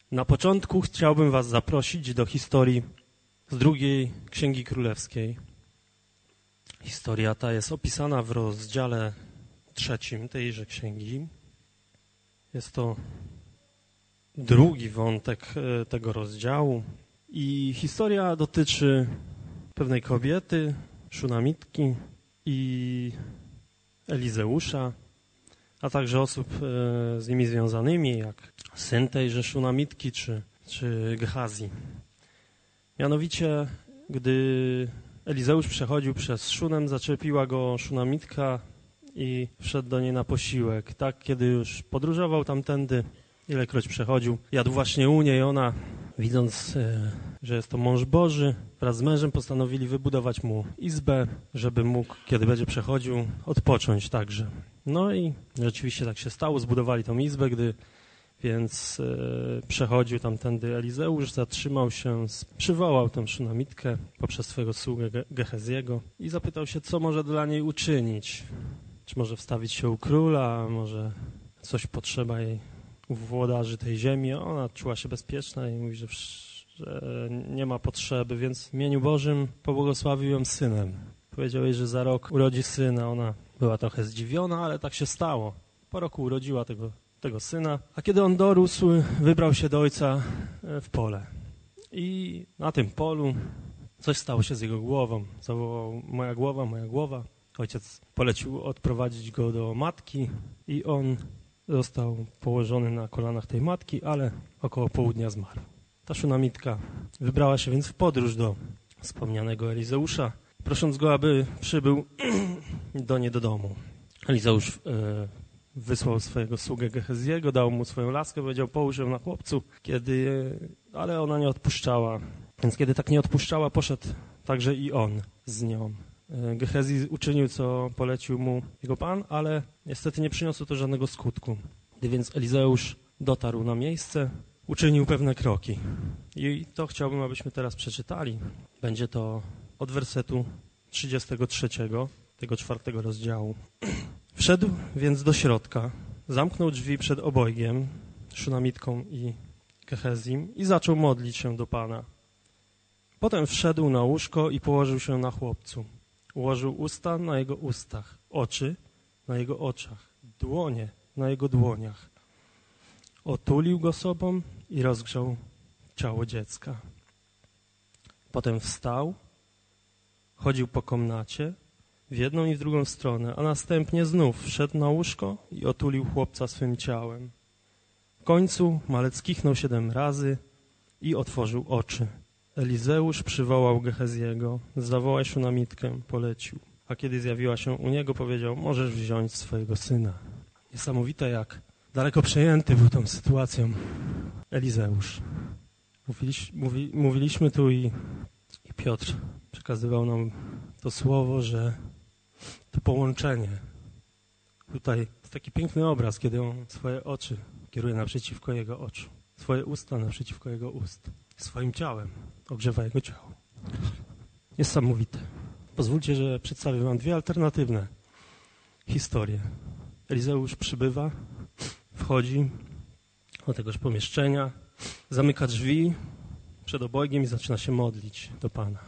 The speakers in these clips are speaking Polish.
Na początku chciałbym was zaprosić do historii z drugiej Księgi Królewskiej. Historia ta jest opisana w rozdziale 3 tejże księgi. Jest to drugi wątek tego rozdziału i historia dotyczy pewnej kobiety, Szunamitki i Elizeusza, a także osób z nimi związanymi, jak syn tejże Szunamitki czy Gehazi. Mianowicie, gdy Elizeusz przechodził przez Szunem, zaczepiła go Szunamitka i wszedł do niej na posiłek. Tak, kiedy już podróżował tamtędy, ilekroć przechodził, jadł właśnie u niej. Ona, widząc, że jest to mąż Boży, wraz z mężem postanowili wybudować mu izbę, żeby mógł, kiedy będzie przechodził, odpocząć także. No i rzeczywiście tak się stało, zbudowali tą izbę, gdy więc przechodził tamtędy Elizeusz, zatrzymał się, przywołał tę Szunamitkę poprzez swojego sługę Gehaziego i zapytał się, co może dla niej uczynić. Czy może wstawić się u króla, może coś potrzeba jej u włodarzy tej ziemi. Ona czuła się bezpieczna i mówi, że nie ma potrzeby, więc w imieniu Bożym pobłogosławił ją synem. Powiedział jej, że za rok urodzi syna. Ona była trochę zdziwiona, ale tak się stało. Po roku urodziła tego syna, a kiedy on dorósł, wybrał się do ojca w pole. I na tym polu coś stało się z jego głową. Zawołał: moja głowa, moja głowa. Ojciec polecił odprowadzić go do matki i on został położony na kolanach tej matki, ale około południa zmarł. Ta Szunamitka wybrała się więc w podróż do wspomnianego Elizeusza, prosząc go, aby przybył do niej do domu. Elizeusz wysłał swojego sługę Gehaziego, dał mu swoją laskę, powiedział: połóż ją na chłopcu, ale ona nie odpuszczała. Więc kiedy tak nie odpuszczała, poszedł także i on z nią. Gehazi uczynił, co polecił mu jego pan, ale niestety nie przyniosło to żadnego skutku. Gdy więc Elizeusz dotarł na miejsce, uczynił pewne kroki. I to chciałbym, abyśmy teraz przeczytali. Będzie to od wersetu 33, tego 4 rozdziału. Wszedł więc do środka, zamknął drzwi przed obojgiem, Szunamitką i Gehazim, i zaczął modlić się do Pana. Potem wszedł na łóżko i położył się na chłopcu. Ułożył usta na jego ustach, oczy na jego oczach, dłonie na jego dłoniach. Otulił go sobą i rozgrzał ciało dziecka. Potem wstał, chodził po komnacie w jedną i w drugą stronę, a następnie znów wszedł na łóżko i otulił chłopca swym ciałem. W końcu malec kichnął 7 razy i otworzył oczy. Elizeusz przywołał Gehaziego, zawołaj Szunamitkę, polecił. A kiedy zjawiła się u niego, powiedział: możesz wziąć swojego syna. Niesamowite, jak daleko przejęty był tą sytuacją Elizeusz. Mówiliśmy tu i Piotr przekazywał nam to słowo, że to połączenie. Tutaj jest taki piękny obraz, kiedy on swoje oczy kieruje naprzeciwko jego oczu, swoje usta naprzeciwko jego ust. Swoim ciałem ogrzewa jego ciało. Niesamowite. Pozwólcie, że przedstawię wam 2 alternatywne historie. Elizeusz przybywa, wchodzi do tegoż pomieszczenia, zamyka drzwi przed obojgiem i zaczyna się modlić do Pana.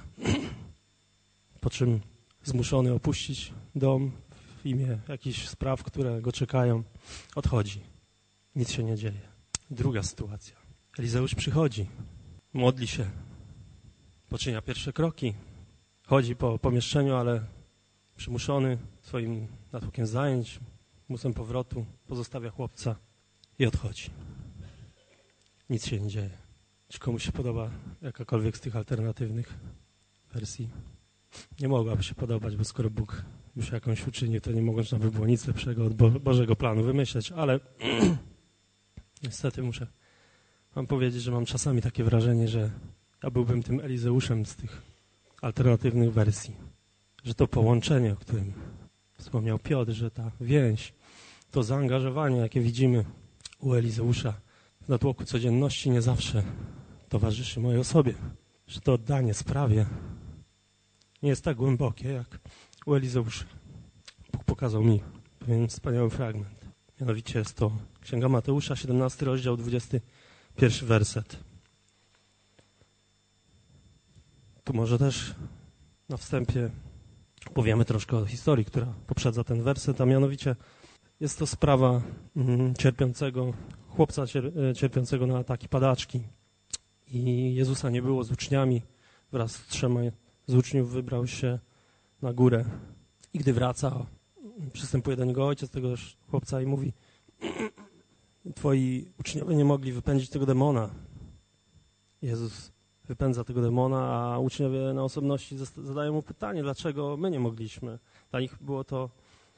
Po czym zmuszony opuścić dom w imię jakichś spraw, które go czekają, odchodzi. Nic się nie dzieje. Druga sytuacja. Elizeusz przychodzi, modli się, poczynia pierwsze kroki, chodzi po pomieszczeniu, ale przymuszony swoim natłokiem zajęć, musem powrotu, pozostawia chłopca i odchodzi. Nic się nie dzieje. Czy komuś się podoba jakakolwiek z tych alternatywnych wersji? Nie mogłaby się podobać, bo skoro Bóg już jakąś uczynił, to nie można by było nic lepszego od Bożego planu wymyśleć, ale niestety muszę wam powiedzieć, że mam czasami takie wrażenie, że ja byłbym tym Elizeuszem z tych alternatywnych wersji. Że to połączenie, o którym wspomniał Piotr, że ta więź, to zaangażowanie, jakie widzimy u Elizeusza w natłoku codzienności, nie zawsze towarzyszy mojej osobie. Że to oddanie sprawie nie jest tak głębokie, jak u Elizeusza. Bóg pokazał mi pewien wspaniały fragment. Mianowicie jest to Księga Mateusza, 17 rozdział, 20 pierwszy werset. Tu może też na wstępie powiemy troszkę o historii, która poprzedza ten werset, a mianowicie jest to sprawa chłopca cierpiącego na ataki padaczki. I Jezusa nie było z uczniami. Wraz z 3 z uczniów wybrał się na górę. I gdy wraca, przystępuje do niego ojciec tego chłopca i mówi: twoi uczniowie nie mogli wypędzić tego demona. Jezus wypędza tego demona, a uczniowie na osobności zadają mu pytanie, dlaczego my nie mogliśmy. Dla nich było to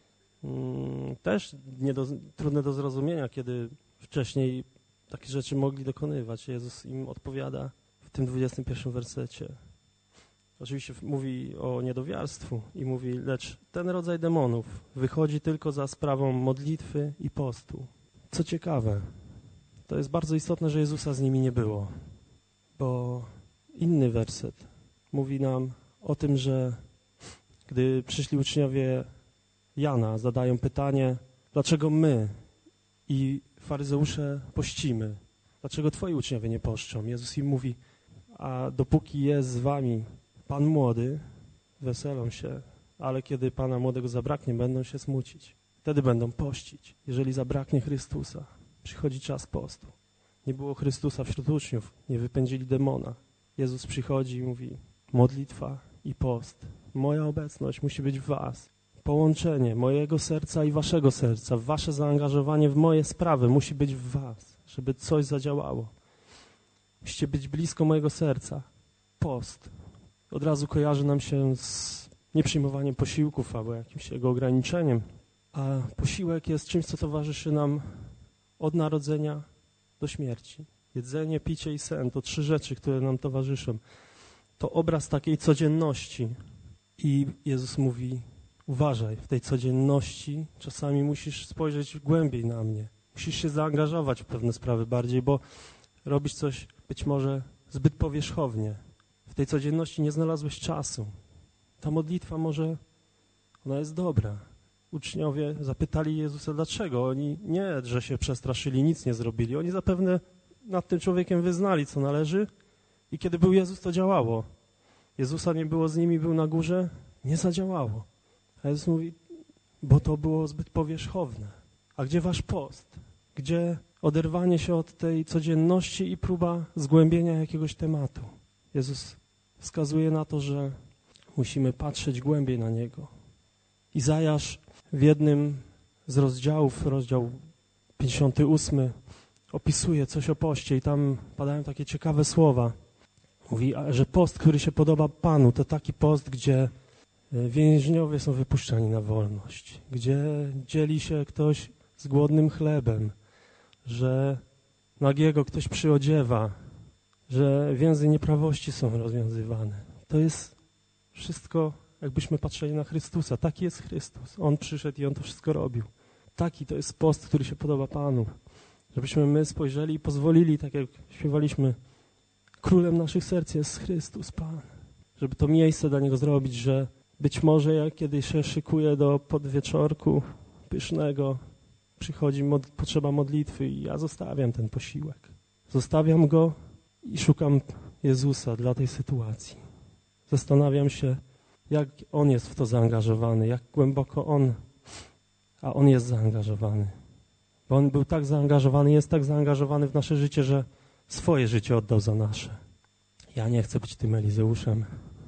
też trudne do zrozumienia, kiedy wcześniej takie rzeczy mogli dokonywać. Jezus im odpowiada w tym 21 wersecie. Oczywiście mówi o niedowiarstwu i mówi: lecz ten rodzaj demonów wychodzi tylko za sprawą modlitwy i postu. Co ciekawe, to jest bardzo istotne, że Jezusa z nimi nie było, bo inny werset mówi nam o tym, że gdy przyszli uczniowie Jana, zadają pytanie, dlaczego my i faryzeusze pościmy? Dlaczego twoi uczniowie nie poszczą? Jezus im mówi: a dopóki jest z wami Pan młody, weselą się, ale kiedy Pana młodego zabraknie, będą się smucić. Wtedy będą pościć. Jeżeli zabraknie Chrystusa, przychodzi czas postu. Nie było Chrystusa wśród uczniów, nie wypędzili demona. Jezus przychodzi i mówi: modlitwa i post. Moja obecność musi być w was. Połączenie mojego serca i waszego serca, wasze zaangażowanie w moje sprawy musi być w was, żeby coś zadziałało. Musicie być blisko mojego serca. Post. Od razu kojarzy nam się z nieprzyjmowaniem posiłków albo jakimś jego ograniczeniem. A posiłek jest czymś, co towarzyszy nam od narodzenia do śmierci. Jedzenie, picie i sen to 3 rzeczy, które nam towarzyszą. To obraz takiej codzienności. I Jezus mówi: uważaj, w tej codzienności czasami musisz spojrzeć głębiej na mnie. Musisz się zaangażować w pewne sprawy bardziej, bo robisz coś być może zbyt powierzchownie. W tej codzienności nie znalazłeś czasu. Ta modlitwa może, ona jest dobra. Uczniowie zapytali Jezusa, dlaczego. Oni nie, że się przestraszyli, nic nie zrobili. Oni zapewne nad tym człowiekiem wyznali, co należy. I kiedy był Jezus, to działało. Jezusa nie było z nimi, był na górze, nie zadziałało. A Jezus mówi: bo to było zbyt powierzchowne. A gdzie wasz post? Gdzie oderwanie się od tej codzienności i próba zgłębienia jakiegoś tematu? Jezus wskazuje na to, że musimy patrzeć głębiej na Niego. Izajasz w jednym z rozdziałów, rozdział 58, opisuje coś o poście i tam padają takie ciekawe słowa. Mówi, że post, który się podoba Panu, to taki post, gdzie więźniowie są wypuszczani na wolność, gdzie dzieli się ktoś z głodnym chlebem, że nagiego ktoś przyodziewa, że więzy nieprawości są rozwiązywane. To jest wszystko, jakbyśmy patrzyli na Chrystusa. Taki jest Chrystus. On przyszedł i On to wszystko robił. Taki to jest post, który się podoba Panu. Żebyśmy my spojrzeli i pozwolili, tak jak śpiewaliśmy, królem naszych serc jest Chrystus, Pan. Żeby to miejsce dla Niego zrobić, że być może jak kiedy się szykuję do podwieczorku pysznego, przychodzi potrzeba modlitwy i ja zostawiam ten posiłek. Zostawiam go i szukam Jezusa dla tej sytuacji. Zastanawiam się, jak On jest w to zaangażowany, jak głęboko On jest zaangażowany. Bo On był tak zaangażowany, jest tak zaangażowany w nasze życie, że swoje życie oddał za nasze. Ja nie chcę być tym Elizeuszem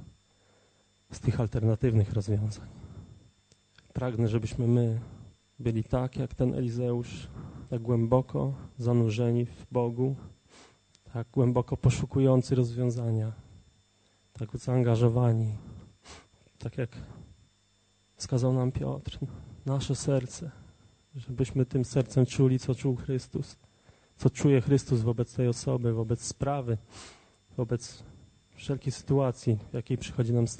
z tych alternatywnych rozwiązań. Pragnę, żebyśmy my byli tak, jak ten Elizeusz, tak głęboko zanurzeni w Bogu, tak głęboko poszukujący rozwiązania, tak zaangażowani, tak jak wskazał nam Piotr, nasze serce, żebyśmy tym sercem czuli, co czuł Chrystus, co czuje Chrystus wobec tej osoby, wobec sprawy, wobec wszelkiej sytuacji, w jakiej przychodzi nam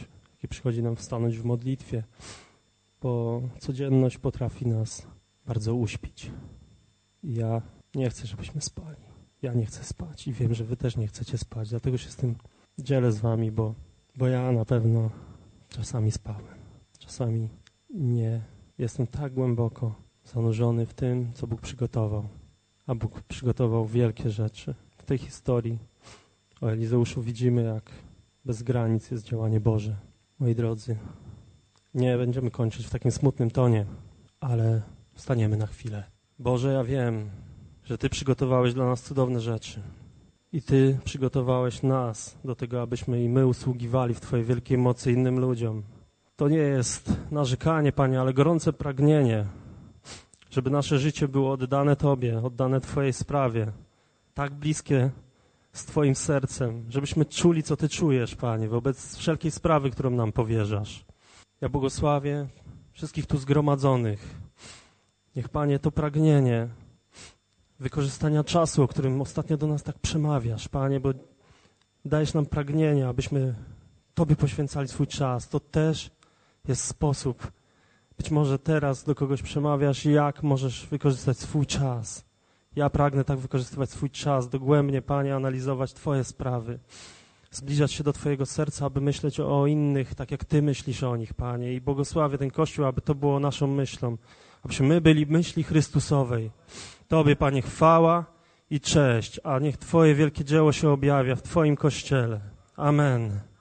stanąć w modlitwie, bo codzienność potrafi nas bardzo uśpić. I ja nie chcę, żebyśmy spali. Ja nie chcę spać i wiem, że wy też nie chcecie spać, dlatego się z tym dzielę z wami, bo ja na pewno czasami spałem. Czasami nie. Jestem tak głęboko zanurzony w tym, co Bóg przygotował, A Bóg przygotował wielkie rzeczy. W tej historii o Elizeuszu widzimy, jak bez granic jest działanie Boże. Moi drodzy, nie będziemy kończyć w takim smutnym tonie, ale wstaniemy na chwilę. Boże, ja wiem, że Ty przygotowałeś dla nas cudowne rzeczy. I Ty przygotowałeś nas do tego, abyśmy i my usługiwali w Twojej wielkiej mocy innym ludziom. To nie jest narzekanie, Panie, ale gorące pragnienie, żeby nasze życie było oddane Tobie, oddane Twojej sprawie, tak bliskie z Twoim sercem, żebyśmy czuli, co Ty czujesz, Panie, wobec wszelkiej sprawy, którą nam powierzasz. Ja błogosławię wszystkich tu zgromadzonych. Niech, Panie, to pragnienie wykorzystania czasu, o którym ostatnio do nas tak przemawiasz, Panie, bo dajesz nam pragnienie, abyśmy Tobie poświęcali swój czas. To też jest sposób. Być może teraz do kogoś przemawiasz, jak możesz wykorzystać swój czas. Ja pragnę tak wykorzystywać swój czas, dogłębnie, Panie, analizować Twoje sprawy, zbliżać się do Twojego serca, aby myśleć o innych, tak jak Ty myślisz o nich, Panie. I błogosławię ten Kościół, aby to było naszą myślą, abyśmy my byli myśli Chrystusowej. Tobie, Panie, chwała i cześć, a niech Twoje wielkie dzieło się objawia w Twoim Kościele. Amen.